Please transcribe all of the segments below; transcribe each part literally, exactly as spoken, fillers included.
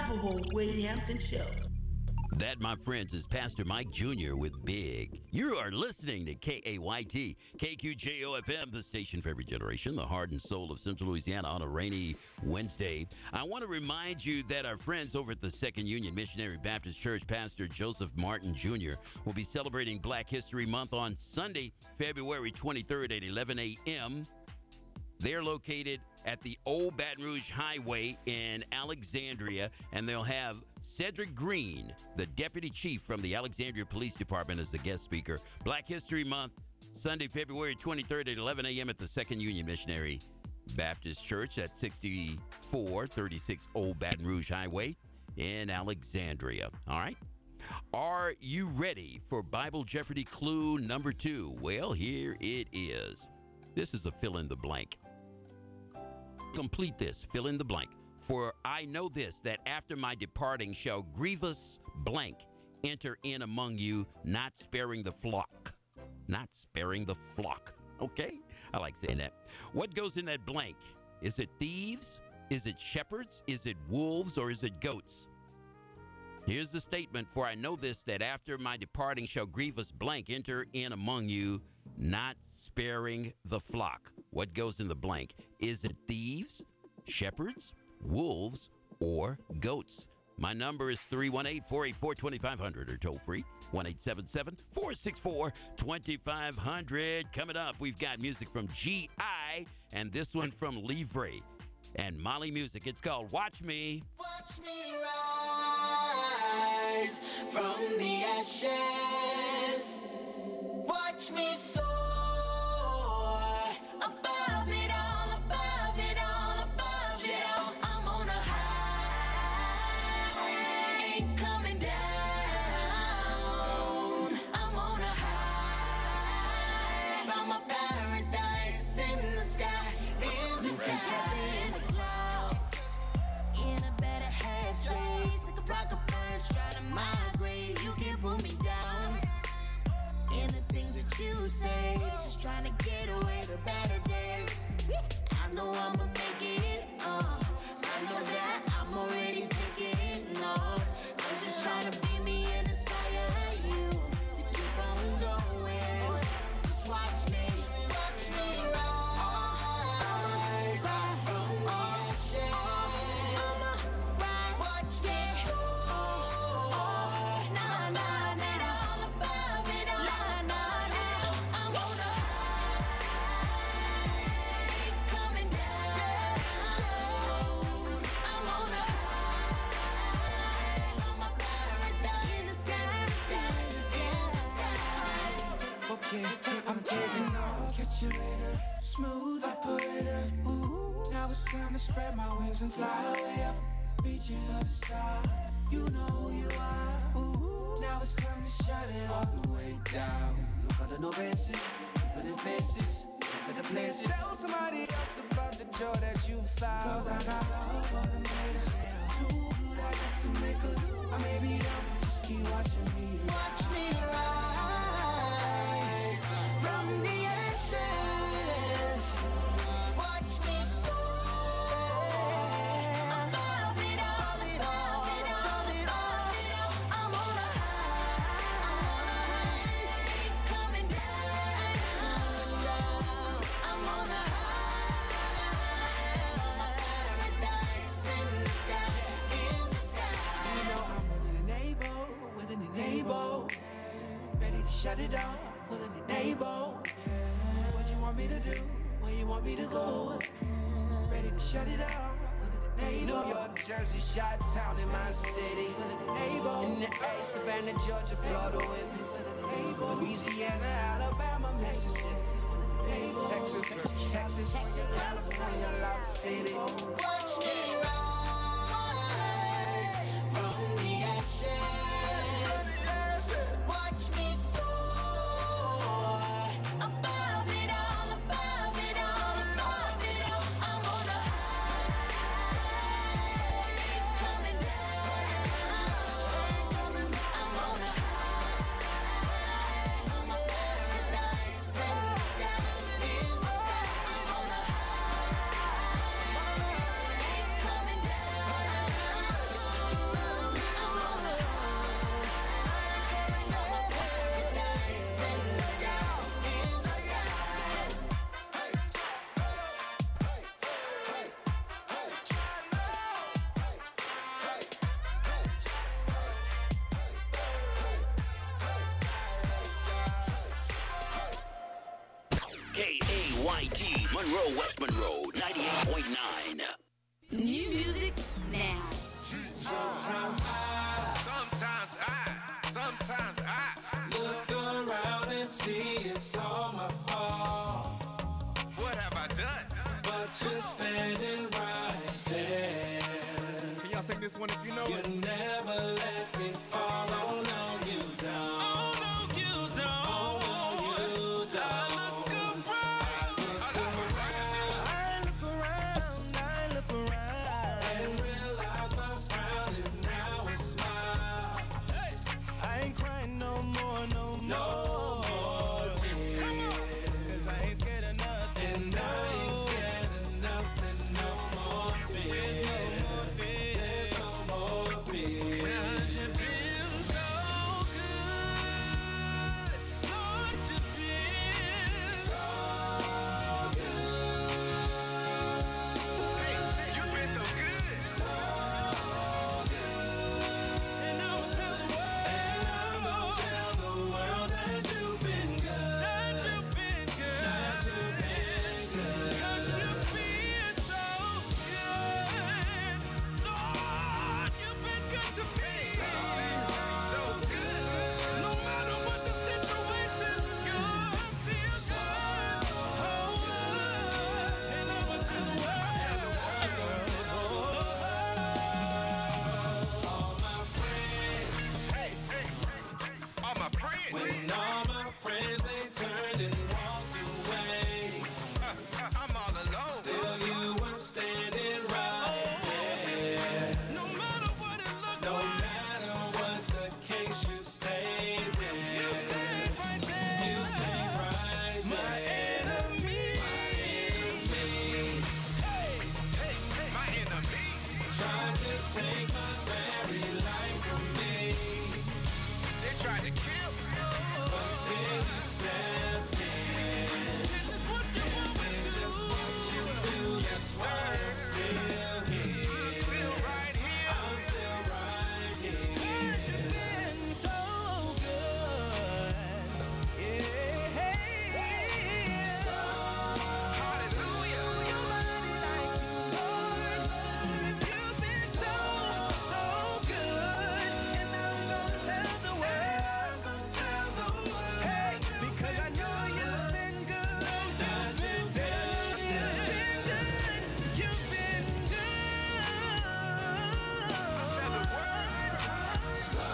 unstoppable Wade Hampton Show. That, my friends, is Pastor Mike Junior with Big. You are listening to K A Y T, K Q J O F M, the station for every generation, the heart and soul of Central Louisiana on a rainy Wednesday. I want to remind you that our friends over at the Second Union Missionary Baptist Church, Pastor Joseph Martin Junior, will be celebrating Black History Month on Sunday, February twenty-third at eleven a.m. They're located at the Old Baton Rouge Highway in Alexandria, and they'll have Cedric Green, the deputy chief from the Alexandria Police Department, as the guest speaker. Black History Month, Sunday, February twenty-third at eleven a.m. at the Second Union Missionary Baptist Church at sixty-four thirty-six Old Baton Rouge Highway in Alexandria. All right? Are you ready for Bible Jeopardy clue number two? Well, here it is. This is a fill in the blank. Complete this, fill in the blank. For I know this, that after my departing shall grievous blank enter in among you, not sparing the flock. Not sparing the flock. Okay? I like saying that. What goes in that blank? Is it thieves? Is it shepherds? Is it wolves? Or is it goats? Here's the statement. For I know this, that after my departing shall grievous blank enter in among you, not sparing the flock. What goes in the blank? Is it thieves, shepherds, wolves, or goats? My number is three one eight, four eight four, two five zero zero or toll free one eight seven seven, four six four, two five zero zero. Coming up, we've got music from G I and this one from Livre and Molly Music. It's called Watch Me. Watch me rise from the ashes. Watch me soar above it all, above it all, above it all. I'm on a high, ain't coming down. I'm on a high, from a paradise in the sky, in the sky, in the clouds, in a better headspace, like a rocket punch, trying to migrate. You can't pull me down. In the things that you say, just trying to get away to better days. I know I'ma make it, uh, I know that I'm already taking off. I'm just trying to be me and inspire you to keep on going. Just watch me, watch me rise from the ashes. I'ma rise, watch me soar. Nah, nah, nah, all above it all. I'm on a high, ain't coming down. I'm on a high, from a paradise in the sky, in the sky. Okay, I'm taking off. Catch you later. Smooth operator. Ooh, now it's time to spread my wings and fly away up. Reaching for the star. You know who you are. Ooh, now it's time to shut it all the way down. Look at the no faces, but the faces, look at the places. Tell somebody else about the joy that you found. Cause I got love for the place. Too good, I got to make a. I may be down, but just keep watching me. Watch me rise from the ashes. Watch me soar above it all, above it all, above it all. I'm on a high, ain't coming down. I'm on a high, paradise in the sky, in the sky. You know I'm willing and able, willing and able. Ready to shut it down, willing and able. What you want me to do? Where you want me to go? Ready to shut it down, willing and able. New York, Jersey, Chi-Town in my city. Willing and able. In the A, Savannah, Georgia, Florida with me. Louisiana, Alabama, Mississippi. Texas, Texas, California, Love City. Watch me rise from the ashes. Watch me soar above it all, above it all, above it all. I'm on a high, ain't coming down. I'm on a high, from a paradise in K A Y T, Monroe, West Monroe, ninety-eight point nine. New music now. Sometimes I, Sometimes I, sometimes I, look around and see it's all my fault. what have I done? But you're standing right there. Can y'all sing this one if you know You it? never let me fall. Oh no, you don't. Oh, no, you don't. Oh no, you don't. I look around. I look around, I look around, and realize my frown is now a smile. I ain't crying no more, no more. No more tears. Come on. Cause I ain't scared of nothing. And I ain't scared of nothing, no more fear. There's no more fear. There's no more fear. Cause you've been so good. Lord, you've been So good, Hey, you've been so good. so good. And I will tell the world. And I'm gonna tell the world that you've been good. That you've been good. That you've been good. Cause you've been so good. Lord, you've been good to me. So good. No matter what the situation, you're still good. Oh, and I will tell the world. All my friends, Hey, hey, all my friends. when all my friends they turned and walked away, Uh, I'm all alone. still you were standing right there. No matter what it looked No like, matter what the case, you stayed there. you stayed right there. You stayed right My there. enemy. Enemies Hey, hey, hey, my enemy. tried to take my very life from me, They tried to kill me. but then you stepped in. This is what you always And do. just what you do, yes sir, I'm still here. Still right here. I'm still right here. You've been so good. Yeah. So Hallelujah. Nobody like you, Lord. You've been so, so good. And I'm gonna tell the world. tell the world. Hey, because I know you've been good. You've been good. You've been good. You've been good. Tell the world. So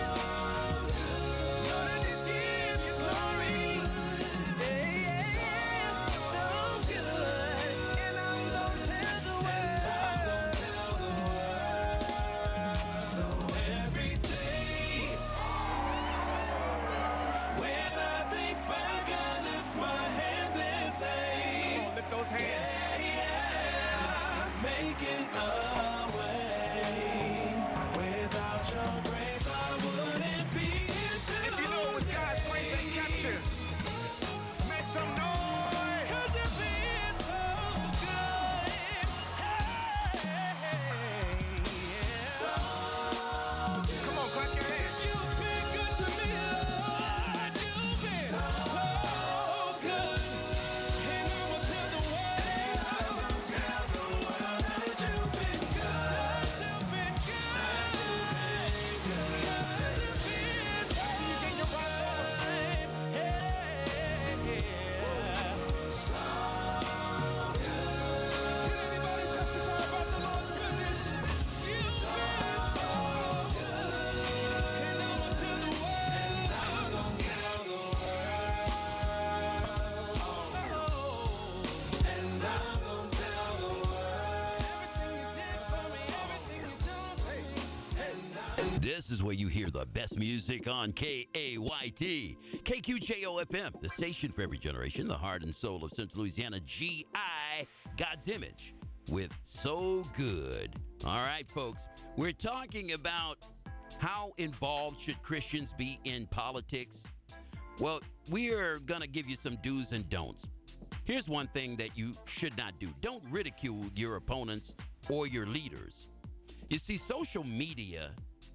Lord, I just give you glory. Yeah, so good. And I'm gonna tell the world. tell the world. So every day when I think back, I lift my hands and say, Lift those hands. yeah, making a way. Without your grace, I wouldn't be here today. If you know it was God's grace that kept you, make some noise. 'Cause you've been so good. Hey, So come on, clap your hands. You've been good to me, Lord. You've been so, good. And I will tell the world. tell the world that you've been good. That you've been good. That you've been good. So you get your right on. Hey, So Can anybody testify about the Lord's goodness? You've been so good. And I will tell the world. gonna tell the world. And I'm gonna tell the world. Everything you did for me, everything you done for me. This is where you hear the best music on K A Y T. K Q J O F M, the station for every generation, the heart and soul of Central Louisiana. G I, God's image, with So Good. All right, folks, we're talking about how involved should Christians be in politics. Well, we are going to give you some do's and don'ts. Here's one thing that you should not do. Don't ridicule your opponents or your leaders. You see, social media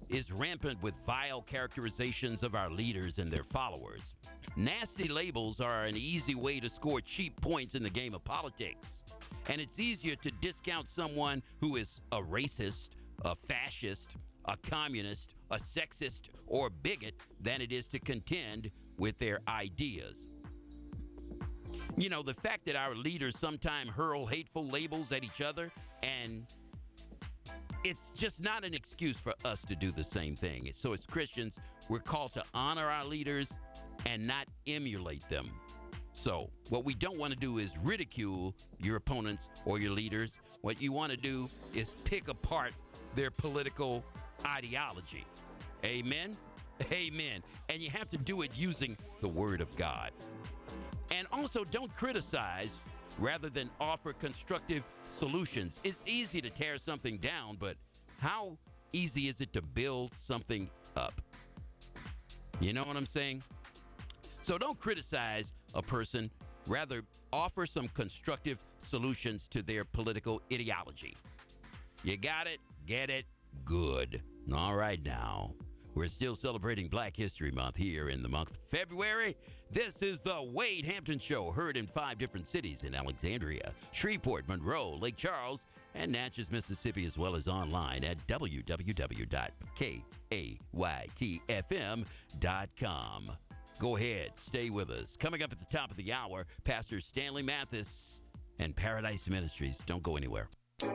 is rampant with vile characterizations of our leaders and their followers. Nasty labels are an easy way to score cheap points in the game of politics. And it's easier to discount someone who is a racist, a fascist, a communist, a sexist, or bigot than it is to contend with their ideas. You know, the fact that our leaders sometimes hurl hateful labels at each other, and it's just not an excuse for us to do the same thing. So as Christians, we're called to honor our leaders and not emulate them. So what we don't want to do is ridicule your opponents or your leaders. What you want to do is pick apart their political ideology. Amen? Amen. And you have to do it using the Word of God. And also, don't criticize rather than offer constructive solutions. It's easy to tear something down, but how easy is it to build something up? You know what I'm saying? So don't criticize a person, rather offer some constructive solutions to their political ideology. You got it? Get it? Good. All right now. We're still celebrating Black History Month here in the month of February. This is the Wade Hampton Show, heard in five different cities in Alexandria, Shreveport, Monroe, Lake Charles, and Natchez, Mississippi, as well as online at w w w dot k a y t f m dot com. Go ahead, stay with us. Coming up at the top of the hour, Pastor Stanley Mathis and Paradise Ministries. Don't go anywhere.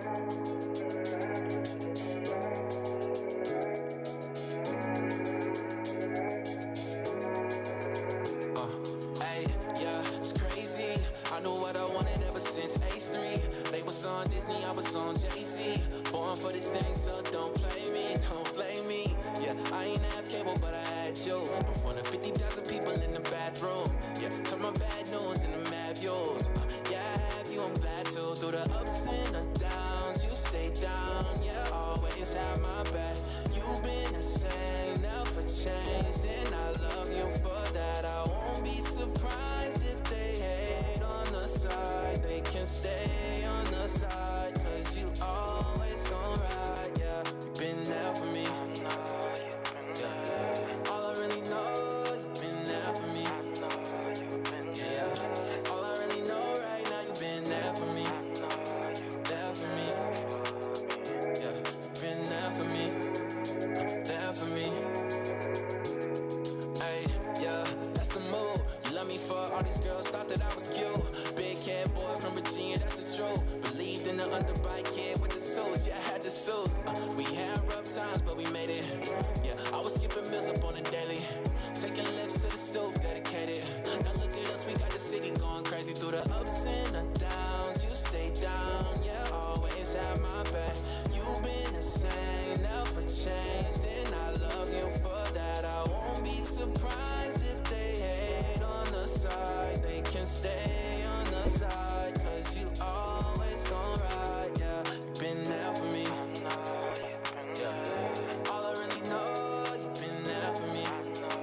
On Disney, I was on Jay-Z. Born for this thing, so don't play me, don't blame me. Yeah, I ain't have cable, but I had you. In front of fifty thousand people in the bathroom. Yeah, turn my bad news into mad views. Uh, yeah, I have you, I'm glad to. Through the ups and the downs, you stay down. Yeah, always have my back. You've been the same, never changed. And I love you for that. I won't be surprised if they hate on the side. They can stay on the side, cause you always gon' ride, yeah. You've been there for me, yeah. All I really know, you've been there for me, yeah. All I really know right now, you've been there for me, there for me, yeah. You've been there for me, there for me, hey, yeah. That's a move, you love me for all these girls thought that I was cute. Big cat boy from Virginia, that's the truth. Believed in the underbite kid with the suits, yeah, I had the suits. Uh, we had rough times, but we made it. Yeah, I was skipping meals up on the daily. Taking lips to the stove, dedicated. Now look at us, we got the city going crazy. Through the ups and the downs, you stay down. Yeah, always have my back. You've been the same, never changed. And I love you for that. I won't be surprised if they hate on the side. They can stay on the side, cause you always gon' ride, yeah. You've been there for me, yeah. All I really know, you've been there for me,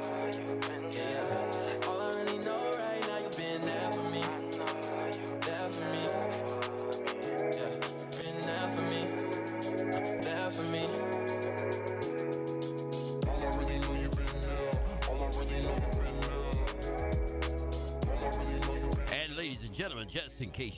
yeah. All I really know right now, you've been there for me, there for me, yeah. You've been there for me, there for me. All I really know, you've been there. All I really know, you've been there. All I really know, you've been there. And ladies and gentlemen, just in case